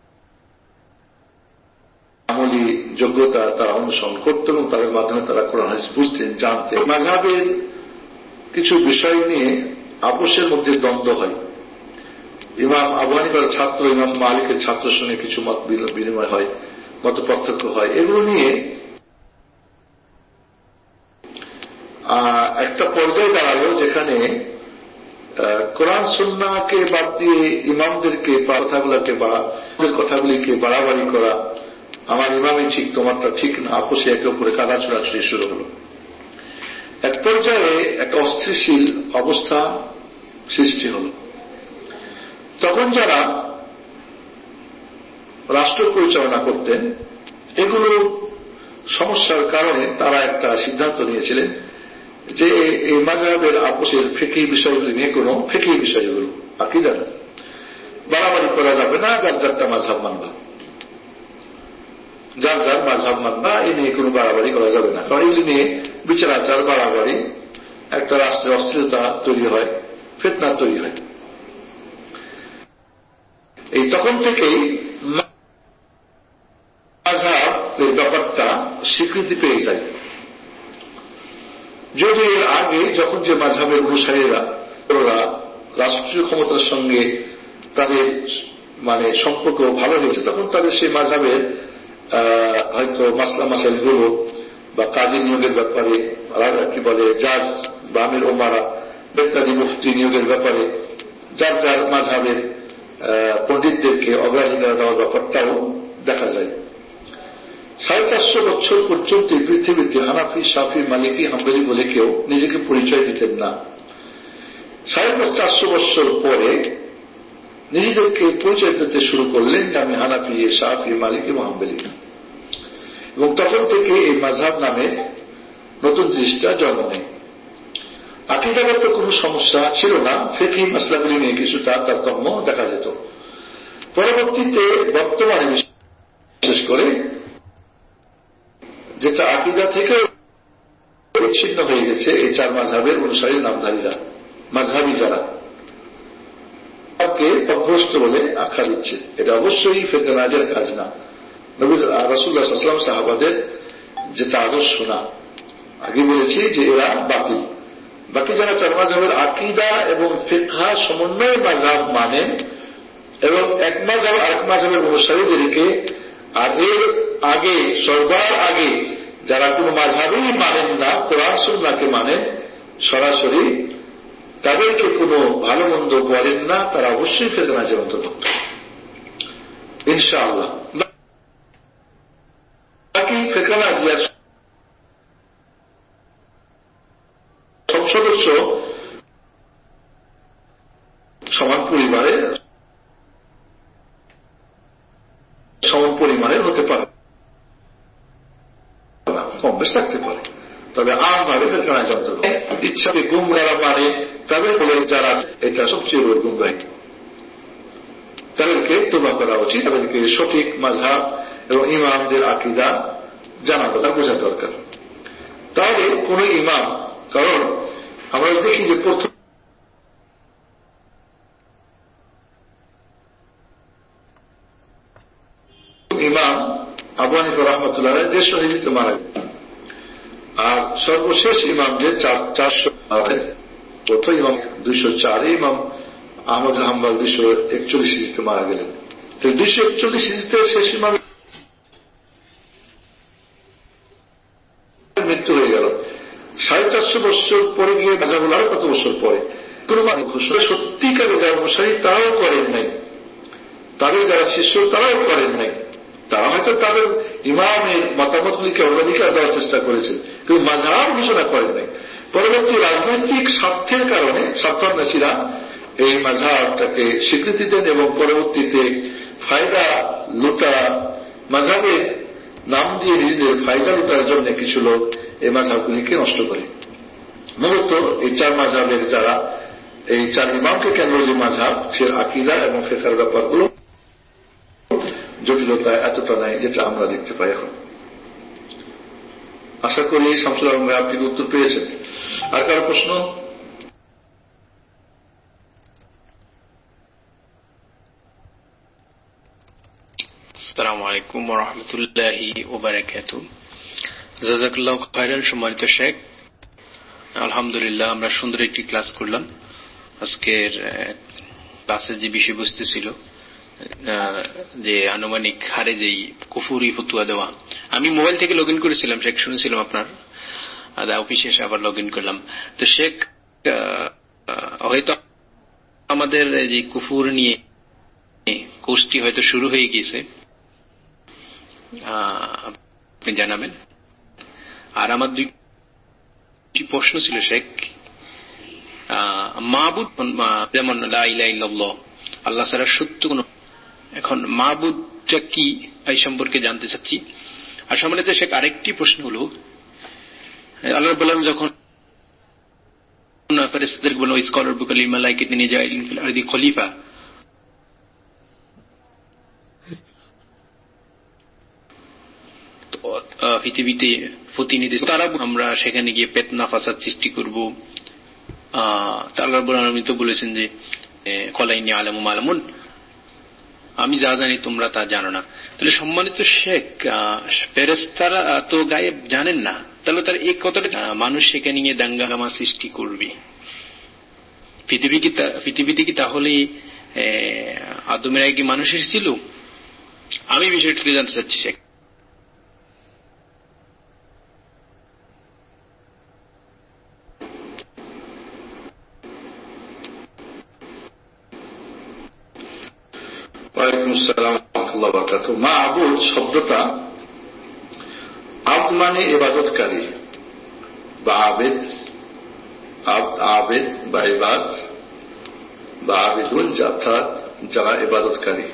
আমলি যোগ্যতা তারা অনুসরণ করত এবং তাদের মাধ্যমে তারা কোরআন হাদিস বুঝতেন, জানতেন। মাযহাবের কিছু বিষয় নিয়ে আপোষের মধ্যে দ্বন্দ্ব হয়। ইমাম আবু হানিফার ছাত্র ইমাম মালিকের ছাত্রের সঙ্গে কিছু মত বিনিময় হয়, মত পার্থক্য হয়। এগুলো নিয়ে একটা পর্যায়ে দাঁড়ালো যেখানে কোরআন সুন্নাহকে বাদ দিয়ে ইমামদেরকে কথাগুলোকে বা কথাগুলিকে বাড়াবাড়ি করা, আমার ইমামই ঠিক, তোমারটা ঠিক না, আপোষে একে অপরে কাদা ছোড়াছুড়ি শুরু হল। এক পর্যায়ে একটা অস্থিতিশীল অবস্থা সৃষ্টি হল। তখন যারা রাষ্ট্র পরিচালনা করতেন, এগুলো সমস্যার কারণে তারা একটা সিদ্ধান্ত নিয়েছিলেন যে এই মাযহাবের আপোষের ফিকহি বিষয়গুলি নিয়ে কোন ফিকহি বিষয়গুলো আকীদা বাড়াবাড়ি করা যাবে না, যার যারটা মাযহাব মানবা, যার যার মাযহাব মানবা, এই নিয়ে কোনো বাড়াবাড়ি করা যাবে না। কারণ এগুলি নিয়ে বিচার আচার বাড়াবাড়ি একটা রাষ্ট্রের অস্থিরতা তৈরি হয়, ফিতনা তৈরি হয়। এই তখন থেকেই মাযহাবের ব্যাপারটা স্বীকৃতি পেয়ে যায়। যদি এর আগে যখন যে মাযহাবের অনুসারীরা ওরা রাষ্ট্রীয় ক্ষমতার সঙ্গে তাদের মানে সম্পর্ক ভালো হয়েছে, তখন তাদের সেই মাযহাবের হয়তো মাসলা মাসাইলগুলো বা কাজী নিয়োগের ব্যাপারে, কি বলে জাজ বা আমির ওমারা ইত্যাদি মুফতি নিয়োগের ব্যাপারে যার যার মাযহাবের পণ্ডিতদেরকে অগ্রাধিকার দেওয়ার ব্যাপারটাও দেখা যায়। সাড়ে চারশো বছর পর্যন্ত পৃথিবীতে হানাফি, শাফি, মালিকি, হাম্বলি বলে কেউ নিজেকে পরিচয় দিতেন না। সাড়ে চারশো বছর পরে নিজেদেরকে পরিচয় দিতে শুরু করলেন যে আমি হানাফি, শাফি, মালিকি, হাম্বলি। এবং তখন থেকে এই মাযহাব নামে নতুন জিনিসটা জন্ম নেয়। আকীদাগত কোনো সমস্যা ছিল না, ফিকহি মাসলাগুলি নিয়ে কিছুটা তারতম্য দেখা যেত। পরবর্তীতে বর্তমানে বিশেষ করে যেটা আকীদা থেকে বিচ্ছিন্ন হয়ে গেছে এই চার মাযহাবের অনুসারী নামধারীরা, মাযহাবী যারা কে অভ্যস্ত বলে আখ্যা দিচ্ছে, এটা অবশ্যই ফিরকানাজের কাজ না। নবী রাসূলুল্লাহ সাল্লাল্লাহু আলাইহি ওয়াসাল্লাম সাহাবাদের যেটা আদর্শ না, আগে বলেছি যে এরা বাতিল। বাকি যারা চার মাযহাবের আকীদা এবং ফিকহ সমন্বয় মাযহাব মানেন এবং এক মাযহাব আরেক মাযহাবের অনুসারীদেরকে, আর এর আগে সর্বার আগে যারা কোন মাযহাবই মানেন না, কোরআন সুন্নাহকে মানেন সরাসরি, তাদেরকে কোনো ভালো মন্দ বলেন না, তারা অবশ্যই ফিরকানাজের অন্তর্ভুক্ত ইনশাআল্লাহ। বাকি ফিরকানাজিয়ার সব সদস্য সমান পরিবারের সমান পরিমাণের হতে পারে, কম বেশ থাকতে পারে, তবে আমভাবে ফিরকানাজ অন্তর্ভুক্ত। ইচ্ছাকে গুমরাহরা মানে তাদের বলে যারা এটা সবচেয়ে বড় গুমরাহী, তাদেরকে তওবা করা উচিত, তাদেরকে সঠিক মাযহাব এবং ইমামদের আকীদা জানা দরকার, বোঝা দরকার। তাহলে কোন ইমাম, কারণ আমরা দেখি যে প্রথম ইমাম আবু হানিফা রাহমাতুল্লাহ আলাইহি দেড়শো হিজরিতে মারা গেলেন, আর সর্বশেষ ইমাম যে চারশো, প্রথম ইমাম দুইশো চার, ইমাম আহমদ হাম্বল দুইশো একচল্লিশ হিজরিতে মারা গেলেন। তো দুইশো একচল্লিশ হিজরিতে শেষ ইমাম মৃত্যু হয়ে গেল। সাড়ে চারশো বছর পরে গিয়ে মাযহাবুল আরো কত বছর পরে কোন ঘোষণা সত্যিকারে যারা অনুসারী তারাও করেন নাই, তাদের যারা শিষ্য তারাও করেন নাই। তারা হয়তো তাদের ইমামের মতামতগুলিকে অগ্রাধিকার দেওয়ার চেষ্টা করেছেন, কিন্তু মাযহাব ঘোষণা করেন নাই। পরবর্তী রাজনৈতিক স্বার্থের কারণে স্বার্থান্বেষীরা এই মাযহাবটাকে স্বীকৃতি দেন এবং পরবর্তীতে ফায়দা লুটা, মাযহাবের নাম দিয়ে নিজেদের ফায়দা লুটার জন্য কিছু লোক এই মাযহাবগুলিকে নষ্ট করে। মূলত এই চার মাযহাবের যারা, এই চার ইমামকে কেন্দ্র যে মাযহাব, সে আকীদা এবং ফিকহের ব্যাপারগুলো জটিলতা এতটা নাই যেটা আমরা দেখতে পাই এখন। আশা করি শামসুল আলম ভাই আপনি উত্তর পেয়েছেন। আর কারো প্রশ্ন? আসসালামু আলাইকুম ওয়া রাহমাতুল্লাহি ওয়া বারাকাতুহু। জাযাকাল্লাহু খায়রান। সম্মানিত শেখ, আলহামদুলিল্লাহ আমরা সুন্দর একটি ক্লাস করলাম। আজকের ক্লাসের যে বিষয়বস্তু ছিল যে আনুমানিক হারে যেই কুফুরি ফতুয়া দেওয়া, আমি মোবাইল থেকে লগ ইন করেছিলাম শেখ, শুনেছিলাম আপনার অফিসে এসে আবার লগ ইন করলাম। তো শেখ, হয়তো আমাদের যে কুফুর নিয়ে কোর্সটি হয়তো শুরু হয়ে গিয়েছে, আপনি জানাবেন। আর আমার দুইটি প্রশ্ন ছিল শেখ। মাবুদ যেমন লা ইলাহা ইল্লাল্লাহ, আল্লাহ ছাড়া সত্য কোন, এখন মাবুদটা কি এই সম্পর্কে জানতে চাচ্ছি। আর সম্মানিত শেখ, আরেকটি প্রশ্ন হল, আল্লাহ বললাম যখন ফেরেশতাদেরকে বলল ইসকাল রাব্বুকা লিল মালাইকাতি ইন্নী জাইলুন ফিল আরদি খলিফা, পৃথিবীতে প্রতিনিধি তারা, আমরা সেখানে গিয়ে ফিতনা ফাসাদ সৃষ্টি করব। আল্লাহ রাব্বুল আলামিন তো বলেছেন যে কলাইনি আলামু মালামুন, আমি যা জানি তোমরা তা জানো না। তাহলে সম্মানিত শেখ, ফেরেশতারা তো গায়েব জানেন না, তাহলে তার এই কথাটা মানুষ সেখানে নিয়ে দাঙ্গাগামা সৃষ্টি করবে, পৃথিবী কি পৃথিবীতে কি তাহলে আদমের আগে মানুষ এসেছিল? আমি বিষয়টি জানতে চাচ্ছি শেখ। ওয়ালাইকুম আসসালাম ওয়া রাহমাতুল্লাহি ওয়া বারাকাতুহু। মা'বুদ শব্দটা আবদ মানে ইবাদতকারী বা আবেদ, আবদ আবেদ বা ইবাদ বা আবেদুন, অর্থাৎ যারা ইবাদতকারী।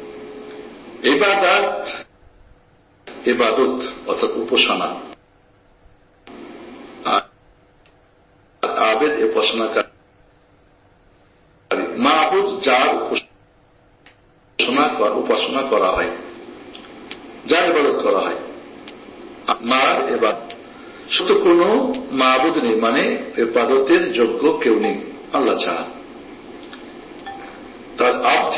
ইবাদত ইবাদত অর্থাৎ উপাসনা, আবেদ উপাসনাকারী। মা'বুদ যার উপাসনা উপাসনা করা হয়, যার ইবাদত করা হয়। মার এবার শুধু কোন মাবুদ নেই, মানে ইবাদতের যোগ্য কেউ নেই আল্লাহ ছাড়া। তার আব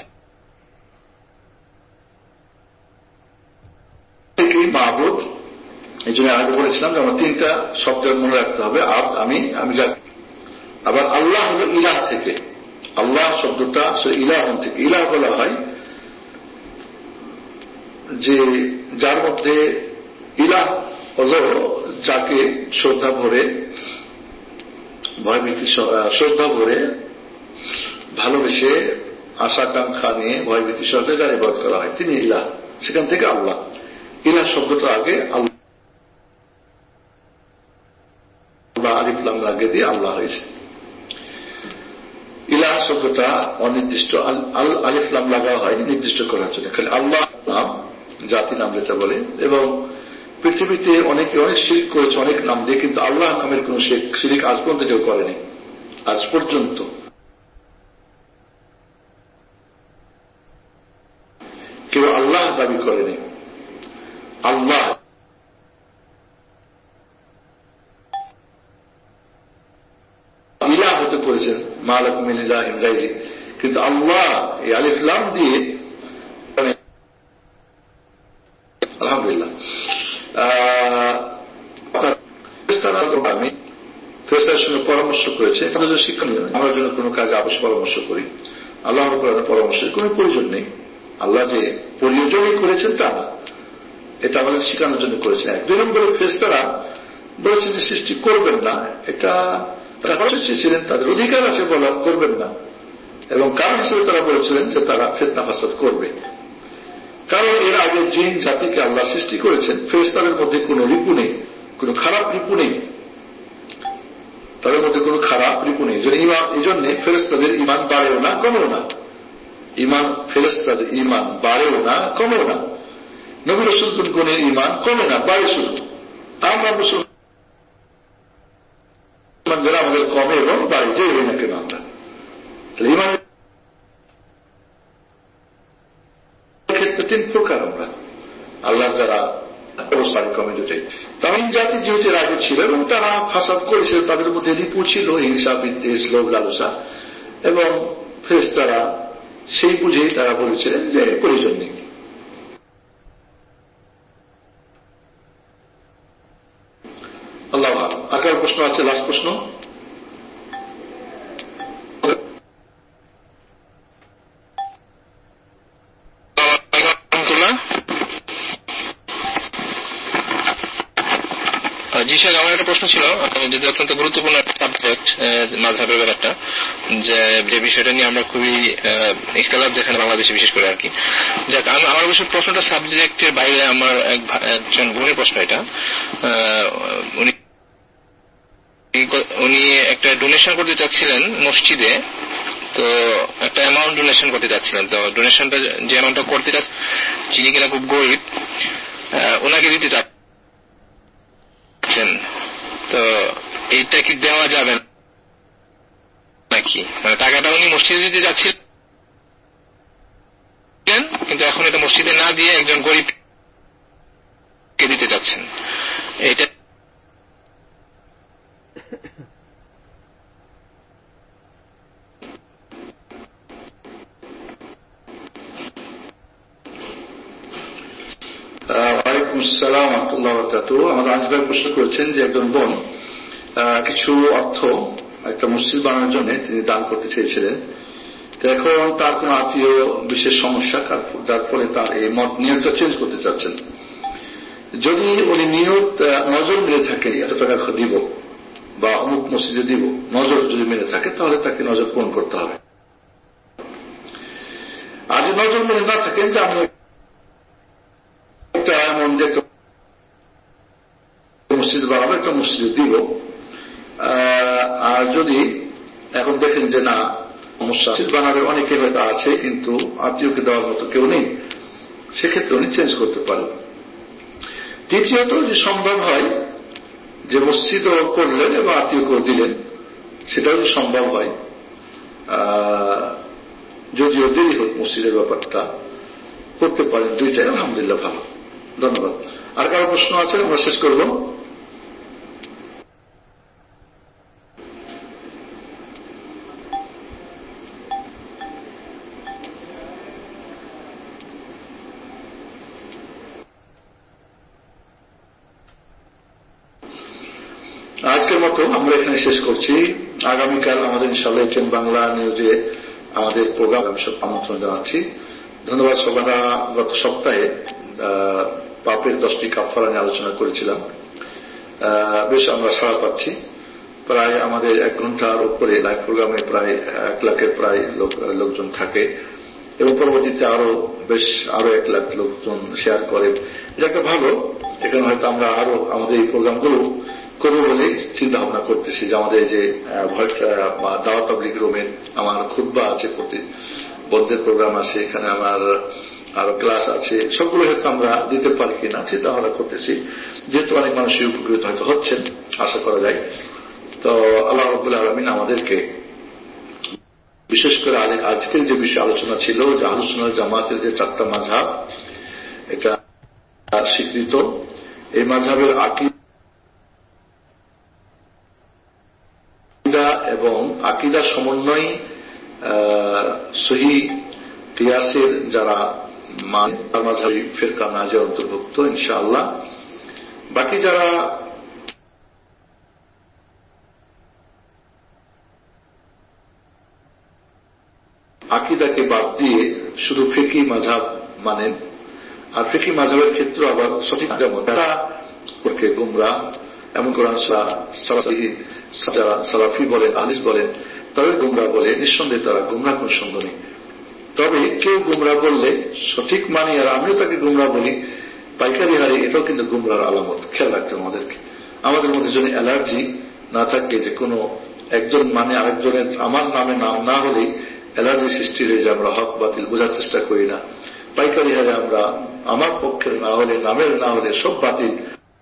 থেকেই মাবুদ। এই জন্য আগে বলেছিলাম যে আমার তিনটা শব্দ মনে রাখতে হবে, আব আমি আমি যা। আবার আল্লাহ হল ইলাহ থেকে, আল্লাহ শব্দটা ইলাহ থেকে। ইলাহ বলা হয় যে যার মধ্যে ইলাহ হল যাকে শ্রদ্ধা ভরে ভয়ভীতি শ্রদ্ধা ভরে ভালোবেসে আশাকাঙ্ক্ষা নিয়ে ভয়ভীতি সহকারে যার ইবাদত করা হয় তিনি ইলাহ। সেখান থেকে আল্লাহ। ইলাহ শব্দটা আগে আল্লাহ আলিফ লাম লাগিয়ে দিয়ে আল্লাহ হয়েছে। ইলাহ শব্দটা অনির্দিষ্ট, আলিফ লাম লাগা হয় নির্দিষ্ট করার জন্য। খালি আল্লাহ নাম, জাতি নাম যেটা বলে। এবং পৃথিবীতে অনেকে অনেক শিরক করেছে অনেক নাম দিয়ে, কিন্তু আল্লাহ নামের কোন শিরক আজ পর্যন্ত কেউ করেনি। আজ পর্যন্ত কেউ আল্লাহ দাবি করেনি। আল্লাহ ইলাহ হতে করেছেন মালাকুম মিন ইলাহিন গায়রি, কিন্তু আল্লাহ এই আলিফ লাম দিয়ে আলহামদুলিল্লাহ আমি ফেরেশতাদের সঙ্গে পরামর্শ করেছে, তাদের জন্য শিক্ষণীয়। আমার জন্য কোনো কাজে অবশ্যই পরামর্শ করি, আল্লাহর পরামর্শের কোনো প্রয়োজন নেই। আল্লাহ যে প্রয়োজনই করেছেন তা না, এটা আমাদের শেখানোর জন্য করেছেন। এক দুই নম্বরে ফেরেশতারা বলেছেন যে সৃষ্টি করবেন না, এটা তারা চেয়েছিলেন, তাদের অধিকার আছে বলা করবেন না। এবং কারণ হিসেবে তারা বলেছিলেন যে তারা ফিতনা ফাসাদ করবে। কারণ এর আগে জিন জাতিকে আল্লাহ সৃষ্টি করেছেন, ফেরেশতাদের মধ্যে কোনো রিপু নেই, কোনো খারাপ রিপু নেই, তাদের মধ্যে কোনো খারাপ রিপু নেই। এই জন্য ফেরেশতাদের ইমান বাড়েও না কমেও না। ইমান ফেরেশতাদের ইমান বাড়েও না কমেও না। নবী রাসূলগণ গণের ইমান কমে না, বাড়ে শুধু। আমরা মুসলমান যারা আমাদের কমে এবং বাড়ে, যে হই না কেন আমরা ইমান ক্ষেত্রে তিন প্রকার। আমরা আল্লাহ যারা অবস্থান কমে দুটাই। তামিম জাতি যেহেতু আগে ছিল এবং তারা ফাসাদ করেছিল, তাদের মধ্যে রিপু ছিল, হিংসা বিদ্বেষ লোভ লালসা, এবং ফেরেশতারা সেই বুঝেই তারা বলেছিলেন যে প্রয়োজন নেই। আল্লাহ আকার প্রশ্ন আছে, লাস্ট প্রশ্ন। জি স্যার, আমার একটা প্রশ্ন ছিল, যদি অত্যন্ত গুরুত্বপূর্ণ একটা সাবজেক্ট মাযহাবের ব্যাপারটা, যে যে বিষয়টা নিয়ে আমরা খুবই ইখতিলাফ যেখানে বাংলাদেশে বিশেষ করে আর কি। যাক, আমার অবশ্য প্রশ্নটা সাবজেক্টের বাইরে, আমার একজন বোনের প্রশ্ন এটা। উনি উনি একটা ডোনেশন করতে চাচ্ছিলেন মসজিদে, তো একটা অ্যামাউন্ট ডোনেশন করতে চাচ্ছিলেন। তো ডোনেশনটা যে অ্যামাউন্টটা করতে চাচ্ছেন, যিনি কিনা খুব গরিব, ওনাকে দিতে চাচ্ছেন, তো এইটা কি দেওয়া যাবে নাকি? মানে টাকাটা উনি মসজিদে দিতে চাচ্ছিলেন, কিন্তু এখন এটা মসজিদে না দিয়ে একজন গরিবকে দিতে চাচ্ছেন, এটা ওয়ালাইকুম আসসালাম ওয়া রাহমাতুল্লাহি ওয়া বারাকাতুহু। আমাদের আজ ভাই প্রশ্ন করেছেন যে একজন বোন কিছু অর্থ একটা মসজিদ বানানোর জন্য তিনি দান করতে চেয়েছিলেন। তো এখন তার কোন আত্মীয় বিশেষ সমস্যা, যার ফলে তার এই মত নিয়তটা চেঞ্জ করতে চাচ্ছেন। যদি উনি নিয়ত নজর মিলে থাকে এত টাকা দিব বা অমুক মসজিদে দিব, নজর যদি মিলে থাকে তাহলে তাকে নজর পূরণ করতে হবে। আর যদি নজর মিলে না থাকেন যে আমি একটা এমন যে মসজিদ বানাবো, একটা মসজিদে দিব, আর যদি এখন দেখেন যে না সমস্যা, মসজিদ বানাবে অনেকে হয়তো আছে কিন্তু আত্মীয়কে দেওয়ার মতো কেউ নেই, সেক্ষেত্রে উনি চেঞ্জ করতে পারেন। দ্বিতীয়ত, যে সম্ভব হয় যে মসজিদও করলেন এবং আত্মীয়কেও দিলেন, সেটাও যদি সম্ভব হয়, যদিও দেরি হোক মসজিদের ব্যাপারটা, করতে পারেন দুইটাই আলহামদুলিল্লাহ ভালো। ধন্যবাদ। আর কারো প্রশ্ন আছে? আমরা শেষ করব। আজকের মতো আমরা এখানে শেষ করছি। আগামীকাল আমাদের ইনশাআল্লাহ এটিএন বাংলা নিউজে আমাদের প্রোগ্রাম আমি সব আমন্ত্রণ জানাচ্ছি। ধন্যবাদ সবাই। গত সপ্তাহে পাপের দশটি কাফারা নিয়ে আলোচনা করেছিলাম, বেশ আমরা সাড়া পাচ্ছি। প্রায় আমাদের এক ঘন্টার উপরে লাইভ প্রোগ্রামে প্রায় এক লাখের প্রায় লোকজন থাকে এবং পরবর্তীতে আরো বেশ আরো এক লাখ লোকজন শেয়ার করে। এটা একটা ভালো। এখানে হয়তো আমরা আরো আমাদের এই প্রোগ্রামগুলো করবো বলে চিন্তা ভাবনা করতেছি, যে আমাদের যে দাওয়াত তাবলীগ রুমের আমার খুতবা আছে, প্রতি বন্ধের প্রোগ্রাম আছে, এখানে আমার আরো ক্লাস আছে, সবগুলো হয়তো আমরা দিতে পারি কিনা চিন্তা ভাবনা করতেছি। যেহেতু অনেক মানুষই উপকৃত হয়তো হচ্ছেন আশা করা যায়। তো আল্লাহ রাব্বুল আলামিন আমাদেরকে বিশেষ করে আজকের যে বিষয় আলোচনা ছিল, যে আহলুস সুন্নাহ জামাতের যে চারটা মাযহাব, এটা স্বীকৃত। এই মাযহাবের আকীদা এবং আকীদার সমন্বয় সহিহ কিয়াসের যারা মাযহাবী ফিরকা নাজিয়া অন্তর্ভুক্ত ইনশাআল্লাহ। বাকি যারা আকীদাকে বাদ দিয়ে শুধু ফিকহি মাযহাব মানেন, আর ফিকহি মাযহাবের ক্ষেত্রে আবার সঠিক যেমন তারা গুমরাহ, এমন কোরআন সালাফি বলেন, আহলিস বলেন, তবে গুমরাহ বলে, নিঃসন্দেহে তারা গুমরাহ কোন সন্দেহ নেই। তবে কেউ গুমরাহ বললে সঠিক মানি আর আমিও তাকে গুমরাহ বলি পাইকারি হারে, এটাও কিন্তু গুমরাহর আলামত। খেয়াল রাখতে আমাদেরকে, আমাদের মধ্যে যদি অ্যালার্জি না থাকে, যে কোনো একজন মানে আরেকজনের আমার নামে নাম না হলেই অ্যালার্জি সৃষ্টি হয়ে যায়, আমরা হক বাতিল বোঝার চেষ্টা করি না। পাইকারি হারে আমরা আমার পক্ষের না হলে, নামের না হলে সব বাতিল,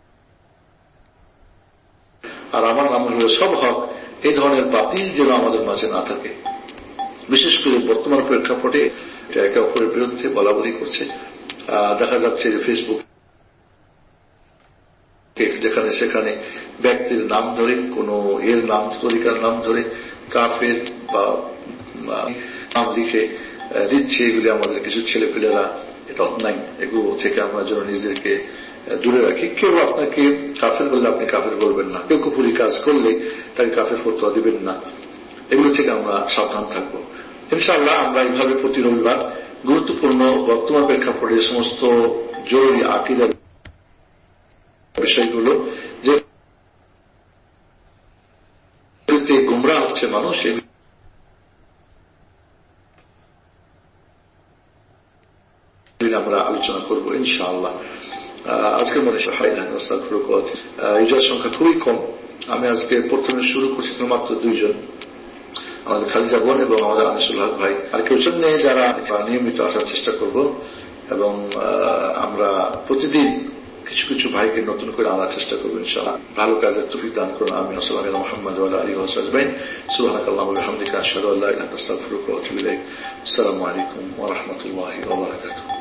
আর আমার নাম হলে সব হক, এই ধরনের বাতিল যেন আমাদের মাঝে না থাকে। বিশেষ করে বর্তমান প্রেক্ষাপটে এটা একে অপরের বিরুদ্ধে বলা বলি করছে। দেখা যাচ্ছে যে ফেসবুক যেখানে সেখানে ব্যক্তির নাম ধরে, কোন এর নাম তরিকার নাম ধরে কাফের বা নাম লিখে দিচ্ছে, এগুলি আমাদের কিছু ছেলেপেলেরা, এটা অন্যায়। এগুলো থেকে আমরা যেন নিজেদেরকে দূরে রাখি। কেউ আপনাকে কাফের বললে আপনি কাফের বলবেন না, কেউ কুফরি কাজ করলে তাকে কাফের ফতোয়া দিবেন না। এগুলো থেকে আমরা সাবধান থাকবো ইনশাআল্লাহ। আমরা এইভাবে প্রতি রবিবার গুরুত্বপূর্ণ বর্তমান প্রেক্ষাপটে সমস্ত জরুরি আকীদার বিষয়গুলো, যে গুমরাহ হচ্ছে মানুষ, আমরা আলোচনা করব ইনশাআল্লাহ। আজকের মধ্যে ইউজার সংখ্যা খুবই কম। আমি আজকে প্রথমে শুরু করছি মাত্র দুইজন, আমাদের খালিজা বোন এবং আমাদের আনিসুল হক ভাই। আর কেউ নেই যারা নিয়মিত আসার চেষ্টা করব, এবং আমরা প্রতিদিন কিছু কিছু ভাইকে নতুন করে আনার চেষ্টা করবো ইনশাআল্লাহ। ভালো কাজের তৌফিক দান করুন। আমিন। আসসালামু আলাইকুম ওয়া রাহমাতুল্লাহি ওয়া বারাকাতুহু। সুবহানাকাল্লাহুম্মা ওয়া বিহামদিকা আশহাদু আল্লা ইলাহা ইল্লা আনতা আস্তাগফিরুকা ওয়া আতুবু ইলাইক। আসসালামু আলাইকুম ওয়া রাহমাতুল্লাহি ওয়া বারাকাতুহু।